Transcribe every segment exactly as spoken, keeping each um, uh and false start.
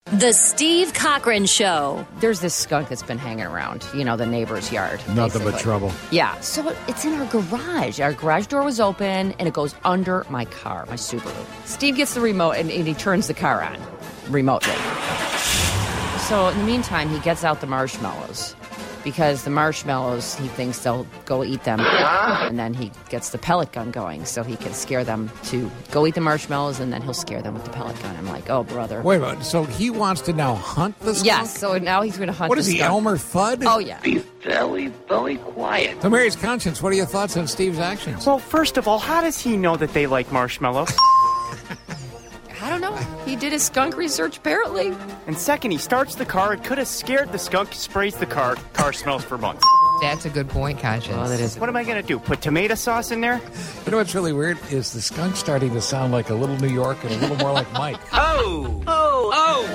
The Steve Cochran Show. There's this skunk that's been hanging around, you know, the neighbor's yard. Nothing basically. but trouble. Yeah. So it's in our garage. Our garage door was open, and it goes under my car, my Subaru. Steve gets the remote, and, and he turns the car on remotely. So in the meantime, he gets out the marshmallows. Because the marshmallows, he thinks they'll go eat them. And then he gets the pellet gun going so he can scare them to go eat the marshmallows, and then he'll scare them with the pellet gun. I'm like, oh, brother. Wait a minute. So he wants to now hunt the skunk? Yes, so now he's going to hunt What the is he, skunk. Elmer Fudd? Oh, yeah. Be very, very quiet. So, Mary's conscience, what are your thoughts on Steve's actions? Well, first of all, how does he know that they like marshmallows? I don't know. He did his skunk research, apparently. And second, he starts the car. It could have scared the skunk. Sprays the car. Car smells for months. That's a good point, Conscience. Oh, that is. What am I going to do? Put tomato sauce in there? You know what's really weird is the skunk starting to sound like a little New York and a little more like Mike. Oh! Oh! Oh!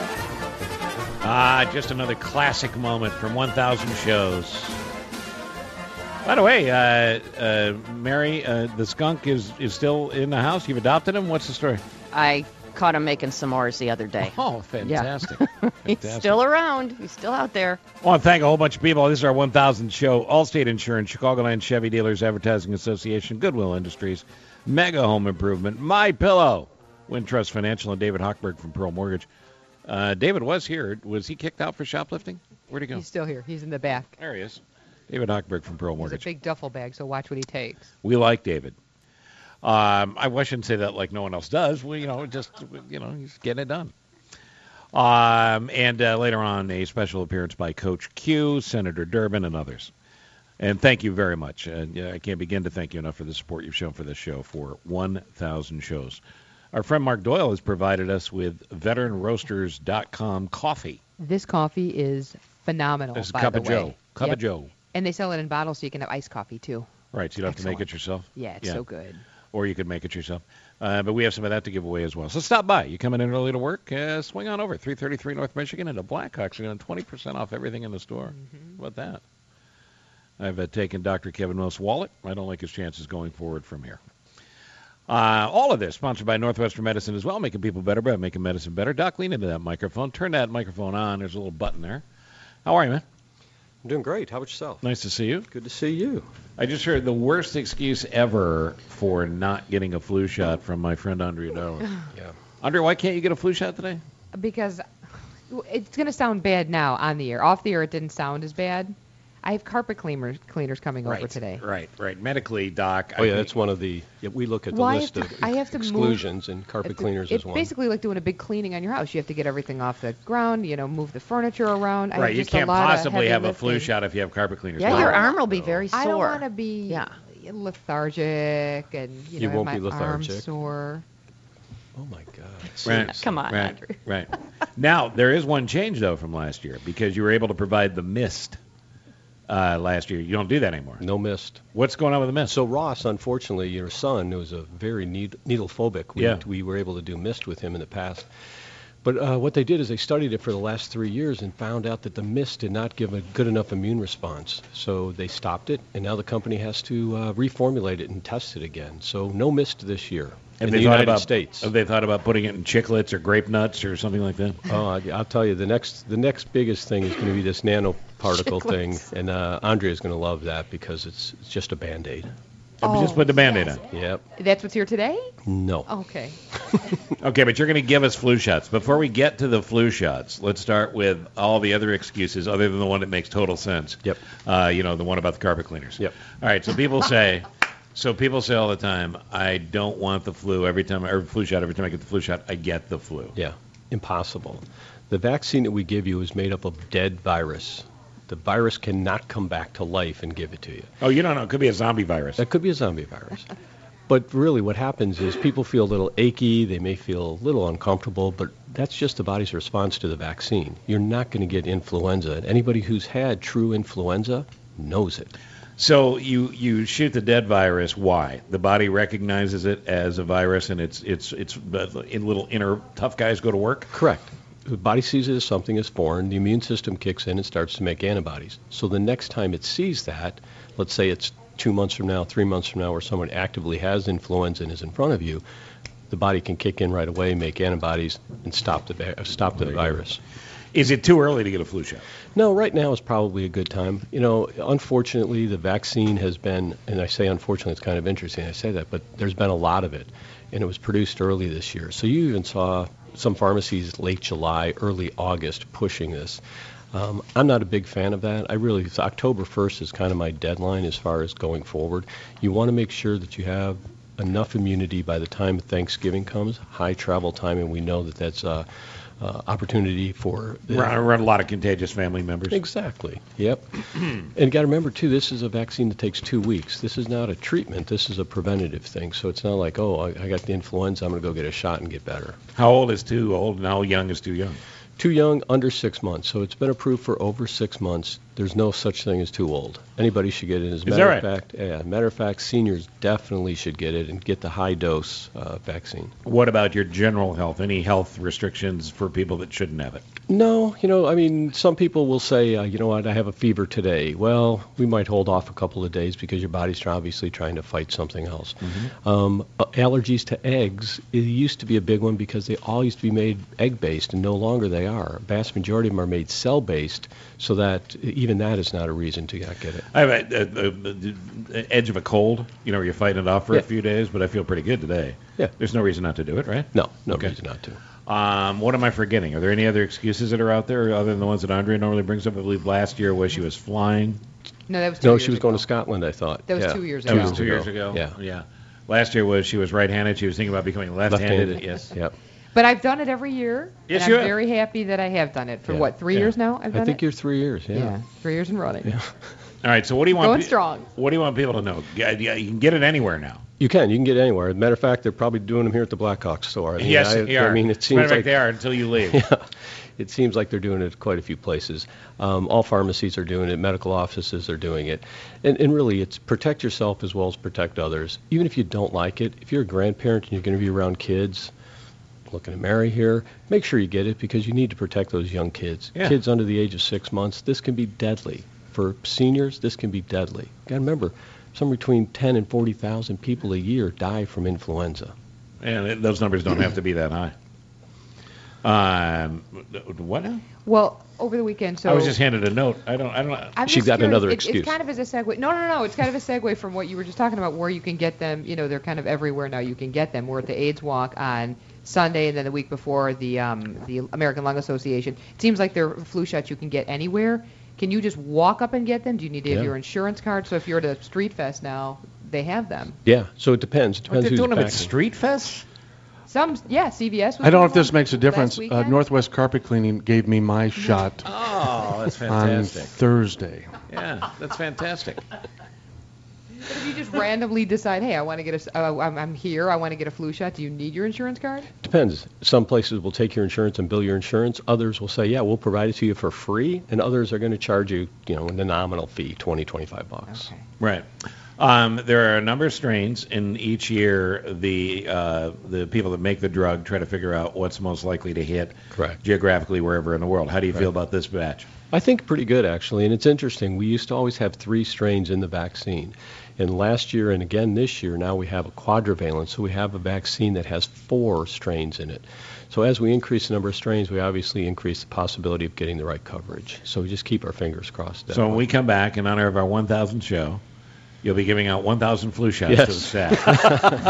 Ah, just another classic moment from one thousand shows. By the way, uh, uh, Mary, uh, the skunk is, is still in the house. You've adopted him? What's the story? I caught him making s'mores the other day. Oh, fantastic. He's Fantastic. still around. He's still out there. I want to thank a whole bunch of people. This is our one thousandth show. Allstate Insurance, Chicagoland Chevy Dealers Advertising Association, Goodwill Industries, Mega Home Improvement, My Pillow, Wintrust Financial, and David Hochberg from Pearl Mortgage. Uh, David was here. Was he kicked out for shoplifting? Where'd he go? He's still here. He's in the back. There he is. David Hochberg from Pearl He's a Mortgage. big duffel bag, so watch what he takes. We like David. Um, I, I shouldn't say that like no one else does. We, you know, just, you know, he's getting it done. Um, and uh, later on, a special appearance by Coach Q, Senator Durbin, and others. And thank you very much. And uh, I can't begin to thank you enough for the support you've shown for this show for one thousand shows. Our friend Mark Doyle has provided us with veteran roasters dot com coffee. This coffee is phenomenal, It's by Cup the of way. Joe. Cup Yep. of Joe. And they sell it in bottles so you can have iced coffee, too. Right, so you don't have to make Excellent. it yourself. Yeah, it's Yeah. so good. Or you could make it yourself. Uh, but we have some of that to give away as well. So stop by. You coming in early to work? Uh, swing on over. three thirty-three North Michigan and the Blackhawks are on twenty percent off everything in the store. Mm-hmm. How about that? I've uh, taken Doctor Kevin Mills' wallet. I don't like his chances going forward from here. Uh, all of this sponsored by Northwestern Medicine as well, making people better by making medicine better. Doc, lean into that microphone. Turn that microphone on. There's a little button there. How are you, man? I'm doing great. How about yourself? Nice to see you. Good to see you. I just heard the worst excuse ever for not getting a flu shot from my friend Andrea Darwin. Yeah. Andrea, why can't you get a flu shot today? Because it's going to sound bad now on the air. Off the air, it didn't sound as bad. I have carpet cleaners, cleaners coming over today. Right, right. Medically, Doc. Oh, I yeah, think- that's one of the, yeah, we look at the Well, I list have to- of I have to move- exclusions, and carpet It's, cleaners it's is one. basically like doing a big cleaning on your house. You have to get everything off the ground, you know, move the furniture around. I Right, have you just a can't lot of possibly heavy have a flu lifting. shot if you have carpet cleaners. Yeah, No. your arm will be very sore. I don't want to be Yeah. lethargic and, you, You know, won't have be my arms lethargic. sore. Oh, my God. Right. Seriously. Come on, Right, Andrew. right. Now, there is one change, though, from last year, because you were able to provide the mist uh, last year. You don't do that anymore. No mist. What's going on with the mist? So Ross, unfortunately, your son, was a very need- needle phobic. We, Yeah. we were able to do mist with him in the past. But uh, what they did is they studied it for the last three years and found out that the mist did not give a good enough immune response. So they stopped it, and now the company has to uh, reformulate it and test it again. So no mist this year have in they the thought United about, States. Have they thought about putting it in chiclets or grape nuts or something like that? Oh, I, I'll tell you, the next the next biggest thing is going to be this nanoparticle thing, and uh, Andrea is going to love that because it's, it's just a Band-Aid. Oh, Just put the Band-Aid yes. on. Yep. That's what's here today? No. Okay. Okay, but you're going to give us flu shots. Before we get to the flu shots, let's start with all the other excuses other than the one that makes total sense. Yep. Uh, you know, the one about the carpet cleaners. Yep. All right, so people say, so people say all the time, I don't want the flu every time, or flu shot every time I get the flu shot, I get the flu. Yeah. Impossible. The vaccine that we give you is made up of dead virus. The virus cannot come back to life and give it to you. Oh, you don't know. It could be a zombie virus. That could be a zombie virus. But really what happens is people feel a little achy, they may feel a little uncomfortable, but that's just the body's response to the vaccine. You're not going to get influenza. And anybody who's had true influenza knows it. So you, you shoot the dead virus. Why? The body recognizes it as a virus, and it's it's it's in little inner tough guys go to work. Correct. The body sees it as something is foreign. The immune system kicks in and starts to make antibodies. So the next time it sees that, let's say it's two months from now, three months from now, where someone actively has influenza and is in front of you, the body can kick in right away, make antibodies, and stop the va- stop the virus. Is it too early to get a flu shot? No, right now is probably a good time. You know, unfortunately, the vaccine has been, and I say unfortunately, it's kind of interesting I say that, but there's been a lot of it, and it was produced early this year. So you even saw some pharmacies late July, early August pushing this. Um, I'm not a big fan of that. I really, October first is kind of my deadline as far as going forward. You want to make sure that you have enough immunity by the time Thanksgiving comes, high travel time, and we know that that's uh, uh, opportunity for the, Around, around a lot of contagious family members. Exactly. Yep. And you got to remember too, this is a vaccine that takes two weeks. This is not a treatment. This is a preventative thing. So it's not like, oh, I, I got the influenza, I'm going to go get a shot and get better. How old is too old, and how young is too young? Too young, under six months. So it's been approved for over six months. There's no such thing as too old. Anybody should get it. As a matter that of right? fact, yeah, matter of fact, seniors definitely should get it and get the high dose uh, vaccine. What about your general health? Any health restrictions for people that shouldn't have it? No, you know, I mean, some people will say, uh, you know what, I have a fever today. Well, we might hold off a couple of days because your body's obviously trying to fight something else. Mm-hmm. Um, uh, allergies to eggs, it used to be a big one because they all used to be made egg-based, and no longer they are. A vast majority of them are made cell-based, so that even that is not a reason to not get it. I have a, a, a, a edge of a cold, you know, where you're fighting it off for yeah. a few days, but I feel pretty good today. Yeah. There's no reason not to do it, right? No, no Okay. reason not to. Um, what am I forgetting? Are there any other excuses that are out there other than the ones that Andrea normally brings up? I believe last year was she was flying. No, that was two No, years she was ago. going to Scotland, I thought. That was yeah. two years That ago. was two years ago. Yeah. Yeah. Last year was she was right-handed. She was thinking about becoming left-handed. Left-handed. Yes. Yep. But I've done it every year. Yes, and you I'm have. very happy that I have done it. For Yeah. what, three Yeah. years now I've done I think it? you're three years, yeah. Yeah, three years in running. Yeah. All right. So what do you want? Going pe- strong. What do you want people to know? Yeah, yeah, you can get it anywhere now. You can. You can get it anywhere. As a matter of fact, they're probably doing them here at the Blackhawk store. I mean, yes, I, they are. I mean, it As a matter seems of fact, like they are until you leave. Yeah, it seems like they're doing it at quite a few places. Um, all pharmacies are doing it. Medical offices are doing it. And, and really, it's protect yourself as well as protect others. Even if you don't like it, if you're a grandparent and you're going to be around kids, looking to marry here, make sure you get it because you need to protect those young kids. Yeah. Kids under the age of six months, this can be deadly. For seniors, this can be deadly. Got to remember, somewhere between ten and forty thousand people a year die from influenza. And it, those numbers don't have to be that high. Um, what now? Well, over the weekend, so I was just handed a note. I don't. I don't. I'm She just got curious, another it- excuse. It's kind of as a segue. No, no, no. It's kind of a segue from what you were just talking about, where you can get them. You know, they're kind of everywhere now. You can get them. We're at the AIDS Walk on Sunday, and then the week before, the um, the American Lung Association. It seems like they're flu shots you can get anywhere. Can you just walk up and get them? Do you need to have Yeah. your insurance card? So if you're at a street fest now, they have them. Yeah, so it depends. It What, depends they're who's doing them at backing. Street Fest? Some, yeah, C V S. Was I don't know doing if this one makes a last difference. Uh, weekend. Northwest Carpet Cleaning gave me my shot Oh, that's on fantastic. Thursday. Yeah, that's fantastic. But if you just randomly decide, hey, I want to get a, s- uh, I'm, I'm here, I want to get a flu shot. Do you need your insurance card? Depends. Some places will take your insurance and bill your insurance. Others will say, yeah, we'll provide it to you for free. And others are going to charge you, you know, the nominal fee, twenty, twenty-five bucks. Okay. Right. Um, there are a number of strains, and each year the uh, the people that make the drug try to figure out what's most likely to hit Correct. geographically wherever in the world. How do you feel about this batch? I think pretty good, actually. And it's interesting. We used to always have three strains in the vaccine. And last year and again this year, now we have a quadrivalent. So we have a vaccine that has four strains in it. So as we increase the number of strains, we obviously increase the possibility of getting the right coverage. So we just keep our fingers crossed. that So when way. we come back in honor of our one thousandth show, you'll be giving out one thousand flu shots Yes. to the staff. I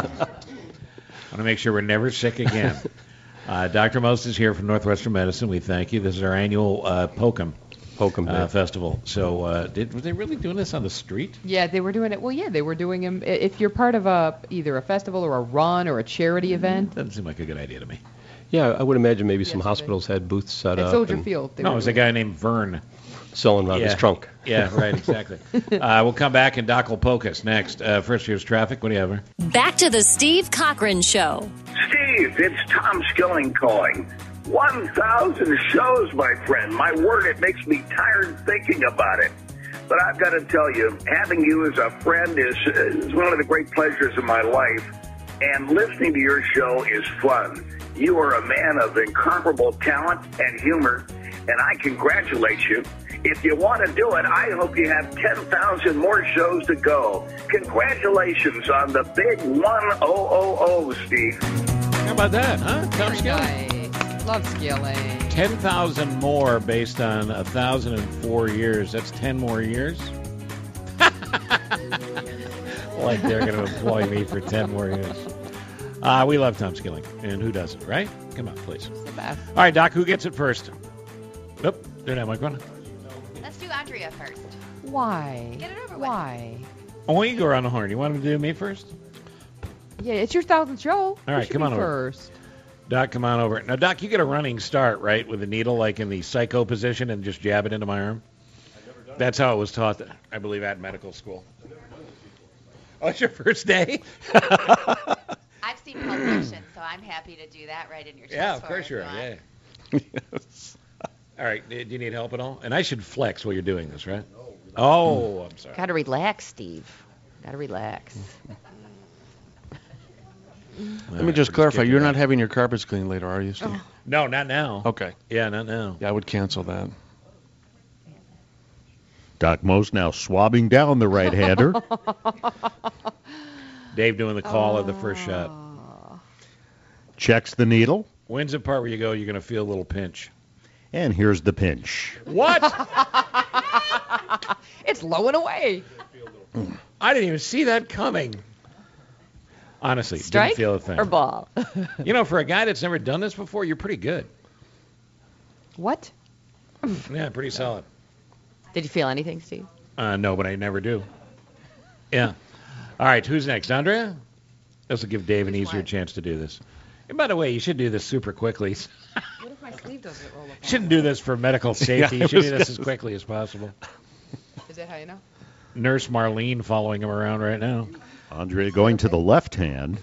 want to make sure we're never sick again. Uh, Doctor Most is here from Northwestern Medicine. We thank you. This is our annual uh, Pokem Poke 'em uh, there. festival. So uh, did, were they really doing this on the street? Yeah, they were doing it. Well, yeah, they were doing them. If you're part of a either a festival or a run or a charity event, Doesn't seem like a good idea to me. Yeah, I would imagine maybe some Yes, hospitals had booths set at up Soldier and Field. They No, were it was a doing guy named Vern. selling around his Yeah. trunk. Yeah, right, exactly. uh, we'll come back and Doc will poke us next. Uh, first year's traffic. What do you have there? Back to the Steve Cochran Show. Steve, it's Tom Skilling calling. one thousand shows, my friend. My word, it makes me tired thinking about it. But I've got to tell you, having you as a friend is, is one of the great pleasures of my life. And listening to your show is fun. You are a man of incomparable talent and humor, and I congratulate you. If you want to do it, I hope you have ten thousand more shows to go. Congratulations on the big one thousand, Steve. How about that, huh? Tom Very Skilling. nice. Love Skilling. ten thousand more based on one thousand four years. That's ten more years. Like they're going to employ me for ten more years. Uh, we love Tom Skilling. And who doesn't, right? Come on, please. It's the best. All right, Doc, who gets it first? Nope. They're not microphone. Let's do Andrea first. Why? Get it over with. Why? Oh, you go around the horn. You want him to do me first? Yeah, it's your thousandth show. All right, You should come be on over. first. Doc, come on over. Now, Doc, you get a running start, right, with a needle like in the psycho position and just jab it into my arm? That's how it was taught, I believe, at medical school. Oh, it's your first day? I've seen Pulp Fiction, so I'm happy to do that right in your chest. Yeah, of for course if you are. want. Yeah. Yes. All right. Do you need help at all? And I should flex while you're doing this, right? Oh, I'm sorry. Got to relax, Steve. Got to relax. Let me just clarify. You're not having your carpets cleaned later, are you, Steve? Oh. No, not now. Okay. Yeah, not now. Yeah, I would cancel that. Doc Mo's now swabbing down the right-hander. Dave doing the call of the first shot. Checks the needle. When's the part where you go, you're going to feel a little pinch? And here's the pinch. What? It's low and away. I didn't even see that coming. Honestly, Strike didn't feel a thing. or ball? You know, for a guy that's never done this before, you're pretty good. What? Yeah, pretty solid. Did you feel anything, Steve? Uh, no, but I never do. Yeah. All right, who's next? Andrea? This will give Dave an easier chance to do this. And by the way, you should do this super quickly. What if my sleeve doesn't roll up? Shouldn't do this for medical safety. Yeah, You should I do was this as gonna quickly as possible. Is that how you know? Nurse Marlene following him around right now. Andrea going to the left hand.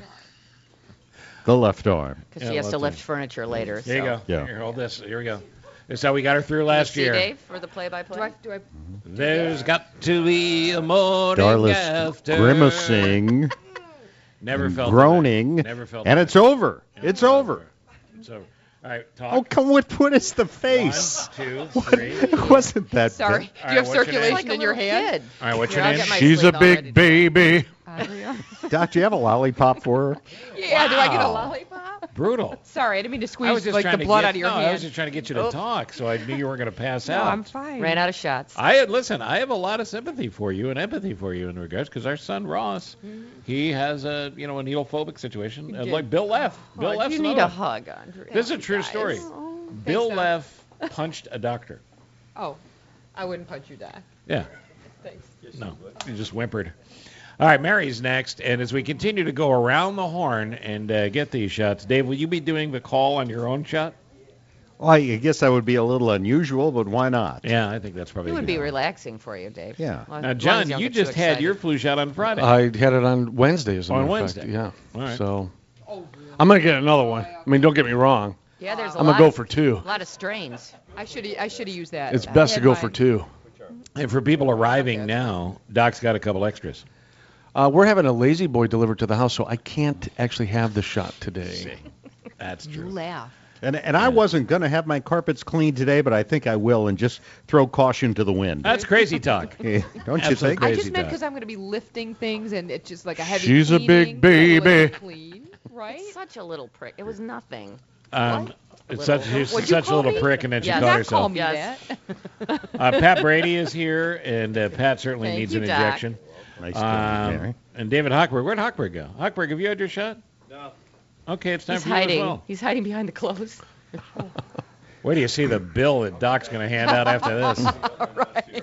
The left arm. Because Yeah, she has to left lift hand. furniture later. There you so. go. Yeah. Here, hold this. Here we go. This is how we got her through last See, year. Dave, for the play-by-play? Do I? Do I? There's got to be a morning Darla's after. grimacing, Never and felt groaning, that. Never felt and that. it's over. Yeah, It's over. It's over. All right, talk. Oh, come what? What is the face? One, two, three. It wasn't that Sorry. big. Do All you have right, what's your name? circulation Like a in your little hand? kid. All right, what's Here, your I'll name? get my She's a sleeve big already. baby. Andrea? Doc, do you have a lollipop for her? Yeah. Do I get a Wow. lollipop? Brutal. Sorry, I didn't mean to I squeeze was just like trying the to blood get, out of your no, hand. I was just trying to get you to Oh. talk, so I knew you weren't going to pass no, out. I'm fine. Ran out of shots. I had listen. I have a lot of sympathy for you and empathy for you in regards because our son Ross, he has a you know a needle phobic situation. Uh, did. like Bill Leff. Bill Oh, Leff's you need another a one. hug, Andrea. This is a true Guys. story. Oh, Bill Doc. Leff punched a doctor. Oh, I wouldn't punch you, Doc. Yeah. Thanks. No, he just whimpered. All right, Mary's next, and as we continue to go around the horn and uh, get these shots, Dave, will you be doing the call on your own shot? Well, I guess that would be a little unusual, but why not? Yeah, I think that's probably It would good. be relaxing for you, Dave. Yeah. Well, Now, as long John, as don't you get too just had your excited. flu shot on Friday. I had it on Wednesday, as a On matter of fact. Wednesday. Yeah. All right. So I'm gonna get another one. I mean, don't get me wrong. Yeah, there's a I'm lot gonna go of, for two. a lot of strains. I should I should have used that. It's I best to had go mine. for two. And for people arriving now, Doc's got a couple extras. Uh, we're having a lazy boy delivered to the house, so I can't actually have the shot today. That's You true. laugh. And and I wasn't going to have my carpets cleaned today, but I think I will, and just throw caution to the wind. That's crazy talk. Eh, Don't you Absolutely think? I crazy just meant talk. because I'm going to be lifting things and it's just like a heavy She's a cleaning, big a little baby. Clean, right? Such a little prick. It was nothing. Um, What? it's Little- such she's What'd you such a call little me? prick, and then she Yes. Do called not call herself. me Yes. that. Uh, Pat Brady is here, and uh, Pat certainly Thank needs you, an Doc. injection. Nice to meet you, Um, Mary. and David Hochberg. Where'd Hochberg go? Hochberg, have you had your shot? No. Okay, it's time He's for you hiding. as well. He's hiding behind the clothes. Where do you see the bill that Doc's going to hand out after this? right.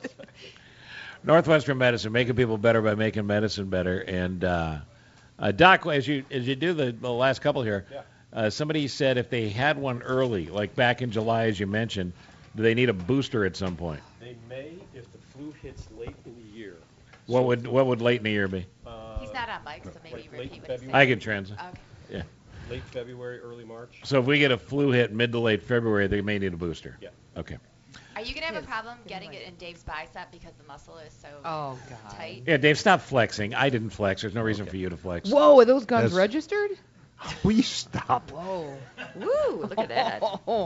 Northwestern Medicine, making people better by making medicine better. And uh, uh, Doc, as you as you do the, the last couple here, uh, somebody said if they had one early, like back in July, as you mentioned, do they need a booster at some point? They may if the flu hits late in the year. What would what would late in the year be? Uh, He's not on mic, so maybe like late repeat what he said. I can translate. Okay. Yeah. late February, early March. So if we get a flu hit mid to late February, they may need a booster. Yeah. Okay. Are you going to have a problem getting it in Dave's bicep because the muscle is so Oh, God. tight? Yeah, Dave, stop flexing. I didn't flex. There's no reason for you to flex. Whoa, are those guns That's- registered? Will you stop? Whoa. Woo, look at that.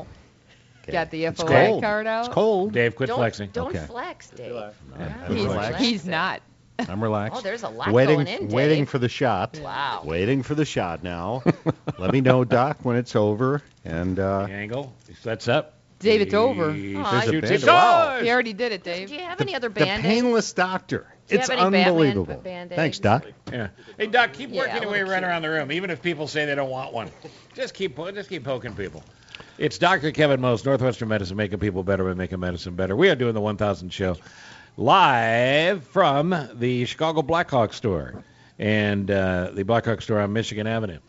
Got the It's F O A cold. card out? It's cold. Dave, quit Don't, flexing. don't Okay. flex, Dave. Relax. Okay. Yeah, He's relax He's it. not. I'm relaxed. Oh, there's a lot waiting, going in, Dave. Waiting for the shot. Wow. Waiting for the shot now. Let me know, Doc, when it's over. And uh, The angle. He sets up. Dave, it's over. He Aw, There's a shoots band- it. wow. Scores! He already did it, Dave. Do you have the, any other the band-aids? painless doctor. Do you It's have any Batman unbelievable. Band-Aids? Thanks, Doc. Yeah. Hey, Doc, keep Yeah, working a your way little right cute. around the room, even if people say they don't want one. Just keep po- just keep poking people. It's Doctor Kevin Most, Northwestern Medicine, making people better by making medicine better. We are doing the one thousand show live from the Chicago Blackhawk store and uh, the Blackhawk store on Michigan Avenue.